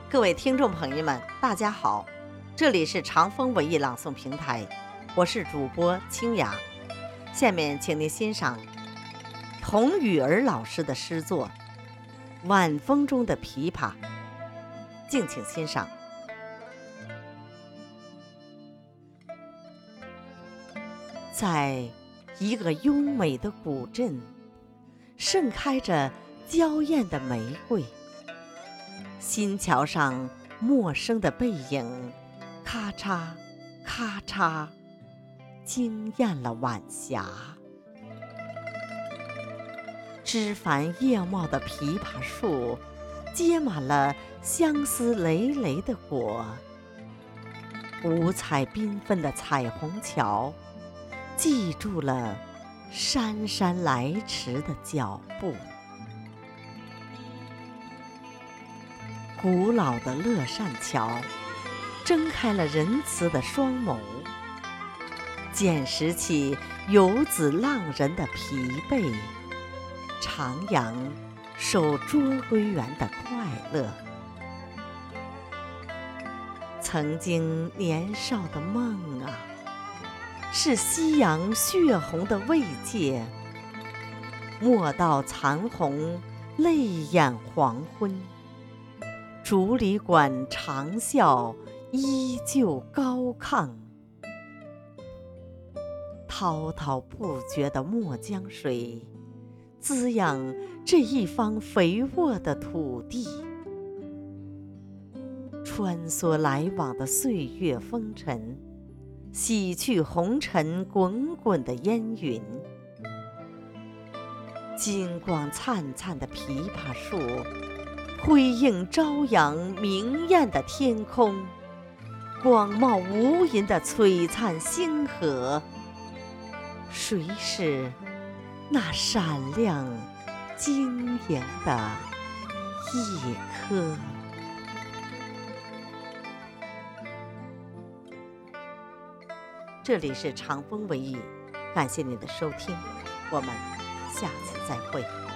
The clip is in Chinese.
各位听众朋友们，大家好，这里是长风文艺朗诵平台，我是主播清雅。下面请您欣赏童雨儿老师的诗作《晚风中的琵琶》，敬请欣赏。在一个优美的古镇，盛开着娇艳的玫瑰。新桥上陌生的背影，咔嚓咔嚓，惊艳了晚霞。枝繁叶茂的枇杷树，结满了相思累累的果。五彩缤纷的彩虹桥，记住了姗姗来迟的脚步。古老的乐善桥，睁开了仁慈的双眸，捡拾起游子浪人的疲惫，徜徉守捉归园的快乐。曾经年少的梦啊，是夕阳血红的慰藉。莫道残红，泪眼黄昏。竹里馆长啸，依旧高亢。滔滔不绝的墨江水，滋养这一方肥沃的土地。穿梭来往的岁月风尘，洗去红尘滚滚的烟云。金光灿灿的枇杷树，辉映朝阳明艳的天空，广袤无垠的璀璨星河。谁是那闪亮晶莹的一颗？这里是长风文艺，感谢您的收听，我们下次再会。